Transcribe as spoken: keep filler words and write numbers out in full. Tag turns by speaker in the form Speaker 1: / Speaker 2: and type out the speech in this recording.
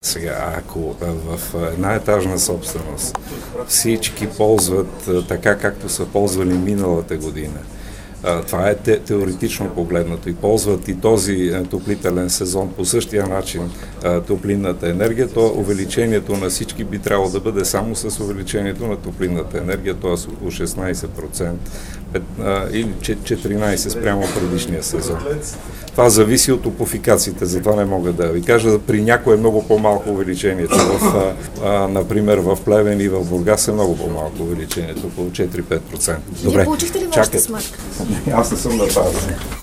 Speaker 1: Сега, ако в една етажна собственост всички ползват така, както са ползвали миналата година, това е те, теоретично погледнато и ползват и този топлителен сезон по същия начин топлинната енергия, то увеличението на всички би трябвало да бъде само с увеличението на топлинната енергия, т.е. около шестнайсет процента или четиринайсет процента спрямо предишния сезон. Това зависи от топофикациите, затова не мога да ви кажа. При някое е много по-малко увеличението. В, а, например, в Плевен и в Бургас е много по-малко увеличението, около четири-пет процента.
Speaker 2: Вие получихте ли вашата сметка?
Speaker 1: Аз не съм на тази.